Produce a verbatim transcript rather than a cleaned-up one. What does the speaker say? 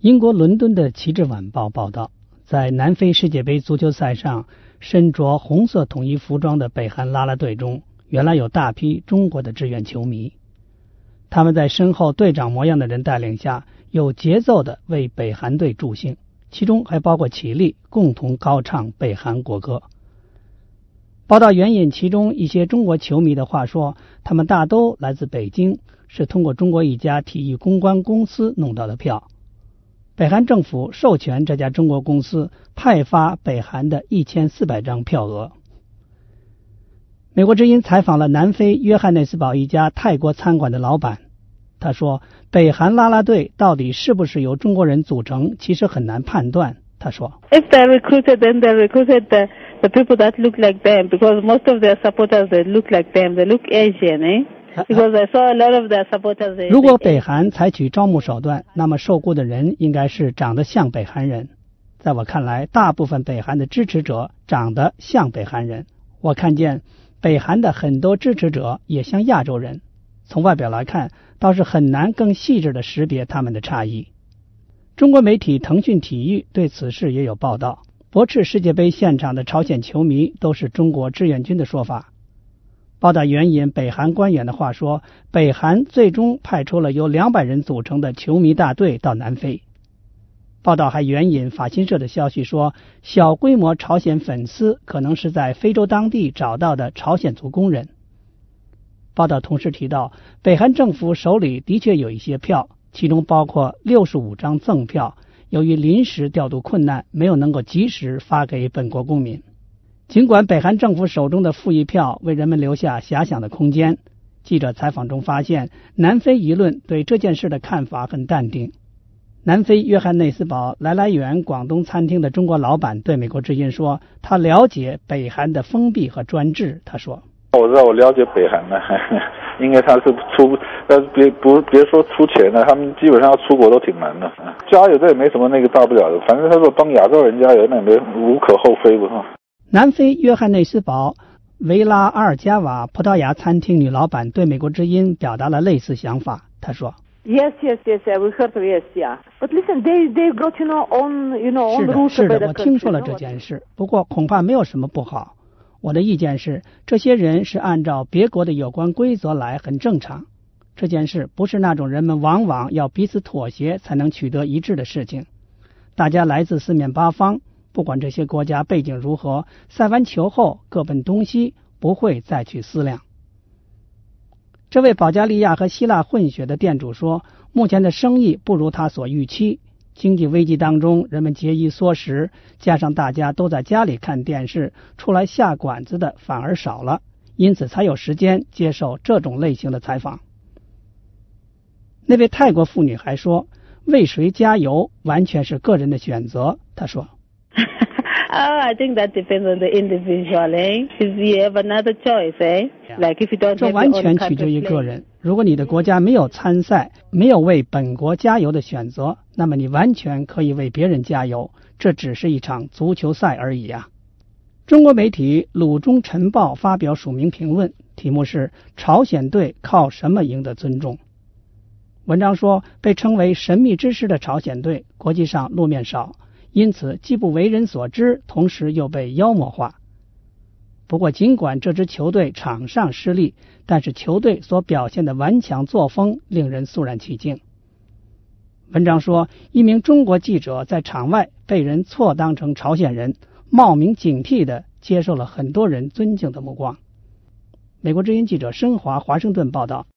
英国伦敦的《旗帜晚报》报道，在南非世界杯足球赛上，身着红色统一服装的北韩啦啦队中，原来有大批中国的志愿球迷。他们在身后队长模样的人带领下，有节奏地为北韩队助兴，其中还包括起立共同高唱北韩国歌。报道援引其中一些中国球迷的话说，他们大都来自北京，是通过中国一家体育公关公司弄到的票。北韩政府授权这家中国公司派发北韩的一千四百张票额。美国之音采访了南非约翰内斯堡一家泰国餐馆的老板，他说，北韩啦啦队到底是不是由中国人组成，其实很难判断。他说 If they recruited, then they recruited the, the people that look like them, because most of their supporters, they look like them, they look Asian, eh?Because I saw a lot of their supporters. 如果北韩采取招募手段，那么受雇的人应该是长得像北韩人。在我看来，大部分北韩的支持者长得像北韩人。我看见北韩的很多支持者也像亚洲人。从外表来看，倒是很难更细致地识别他们的差异。中国媒体腾讯体育对此事也有报道，驳斥世界杯现场的朝鲜球迷都是中国志愿军的说法。报道援引北韩官员的话说，北韩最终派出了由两百人组成的球迷大队到南非。报道还援引法新社的消息说，小规模朝鲜粉丝可能是在非洲当地找到的朝鲜族工人。报道同时提到，北韩政府手里的确有一些票，其中包括六十五张赠票，由于临时调度困难，没有能够及时发给本国公民。尽管北韩政府手中的富裕票为人们留下遐想的空间，记者采访中发现，南非舆论对这件事的看法很淡定。南非约翰内斯堡来来园广东餐厅的中国老板对美国之音说，他了解北韩的封闭和专制。他说， 我知道，我了解北韩了，应该他是出，但是别不别说出钱了，他们基本上要出国都挺难的。加油这也没什么那个大不了的，反正他说帮亚洲人加油，那也没无可厚非不是。 南非约翰内斯堡维拉阿尔加瓦葡萄牙餐厅女老板对美国之音表达了类似想法。她说 Yes, yes, yes, we heard of yes, yeah. But listen, they, they got, you know, on, you know, on the route. 是的，是的，我听说了这件事，不过恐怕没有什么不好。我的意见是，这些人是按照别国的有关规则来，很正常。这件事不是那种人们往往要彼此妥协才能取得一致的事情。大家来自四面八方，不管这些国家背景如何，赛完球后各奔东西，不会再去思量。这位保加利亚和希腊混血的店主说，目前的生意不如他所预期。经济危机当中，人们节衣缩食，加上大家都在家里看电视，出来下馆子的反而少了，因此才有时间接受这种类型的采访。那位泰国妇女还说，为谁加油完全是个人的选择。她说 Oh, I think that depends on the individual, eh? If you have another choice, eh? Like if you don't have your own country. 这完全取决于个人。如果你的国家没有参赛，没有为本国加油的选择，那么你完全可以为别人加油。这只是一场足球赛而已啊。中国媒体鲁中晨报发表署名评论，题目是朝鲜队靠什么赢得尊重。文章说，被称为神秘之师的朝鲜队国际上露面少，因此既不为人所知，同时又被妖魔化。不过尽管这支球队场上失利，但是球队所表现的顽强作风令人肃然起敬。文章说，一名中国记者在场外被人错当成朝鲜人，冒名警惕地接受了很多人尊敬的目光。美国之音记者申华华盛顿报道。